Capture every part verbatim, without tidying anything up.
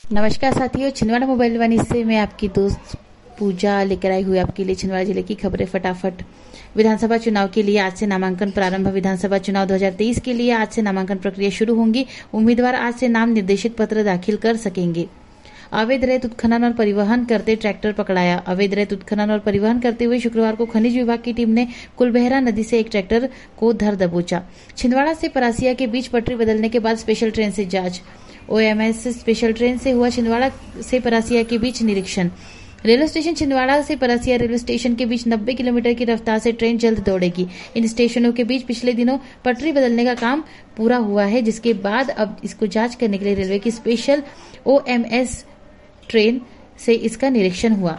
नमस्कार साथियों, छिंदवाड़ा मोबाइल वानी से मैं आपकी दोस्त पूजा लेकर आई हुई आपके लिए छिंदवाड़ा जिले की खबरें फटाफट। विधानसभा चुनाव के लिए आज से नामांकन प्रारंभ। विधानसभा चुनाव दो हज़ार तेईस के लिए आज से नामांकन प्रक्रिया शुरू होंगी। उम्मीदवार आज से नाम निर्देशित पत्र दाखिल कर सकेंगे। अवैध रेत उत्खनन और परिवहन करते ट्रैक्टर पकड़ाया। अवैध रेत उत्खनन और परिवहन करते हुए शुक्रवार को खनिज विभाग की टीम ने कुलबेहरा नदी से एक ट्रैक्टर को धर दबोचा। छिंदवाड़ा से परासिया के बीच पटरी बदलने के बाद स्पेशल ट्रेन से जांच। ओएमएस स्पेशल ट्रेन से हुआ छिंदवाड़ा से परासिया के बीच निरीक्षण। रेलवे स्टेशन छिंदवाड़ा से परासिया रेलवे स्टेशन के बीच नब्बे किलोमीटर की रफ्तार से ट्रेन जल्द दौड़ेगी। इन स्टेशनों के बीच पिछले दिनों पटरी बदलने का काम पूरा हुआ है, जिसके बाद अब इसको जांच करने के लिए रेलवे की स्पेशल ओएमएस ट्रेन से इसका निरीक्षण हुआ।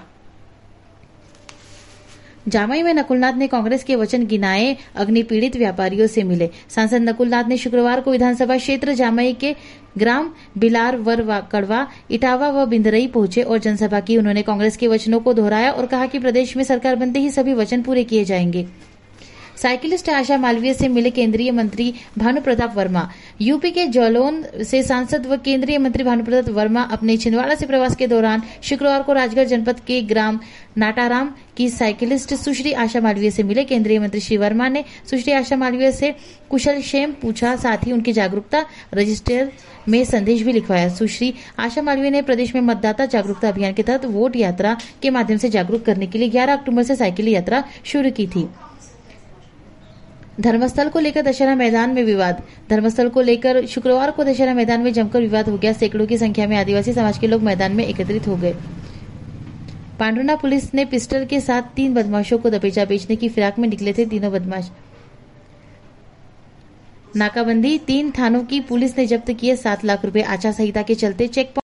जामई में नकुलनाथ ने कांग्रेस के वचन गिनाए, अग्नि पीड़ित व्यापारियों से मिले। सांसद नकुलनाथ ने शुक्रवार को विधानसभा क्षेत्र जामई के ग्राम बिलार वर कड़वा, इटावा व बिंदरई पहुंचे और जनसभा की। उन्होंने कांग्रेस के वचनों को दोहराया और कहा कि प्रदेश में सरकार बनते ही सभी वचन पूरे किए जाएंगे। साइकिलिस्ट आशा मालवीय से मिले केंद्रीय मंत्री भानु प्रताप वर्मा। यूपी के जौलोन से सांसद व केंद्रीय मंत्री भानु प्रताप वर्मा अपने छिंदवाड़ा से प्रवास के दौरान शुक्रवार को राजगढ़ जनपद के ग्राम नाटाराम की साइकिलिस्ट सुश्री आशा मालवीय से मिले। केंद्रीय मंत्री श्री वर्मा ने सुश्री आशा मालवीय से कुशल क्षेम पूछा, साथ ही उनकी जागरूकता रजिस्टर में संदेश भी लिखवाया। सुश्री आशा मालवीय ने प्रदेश में मतदाता जागरूकता अभियान के तहत वोट यात्रा के माध्यम से जागरूक करने के लिए ग्यारह अक्टूबर से साइकिल यात्रा शुरू की थी। धर्मस्थल को लेकर दशहरा मैदान में विवाद। धर्मस्थल को लेकर शुक्रवार को दशहरा मैदान में जमकर विवाद हो गया। सैकड़ों की संख्या में आदिवासी समाज के लोग मैदान में एकत्रित हो गए। पांडुना पुलिस ने पिस्टल के साथ तीन बदमाशों को दबेचा। बेचने की फिराक में निकले थे तीनों बदमाश। नाकाबंदी, तीन थानों की पुलिस ने जब्त किए सात लाख रुपए। आचार संहिता के चलते चेक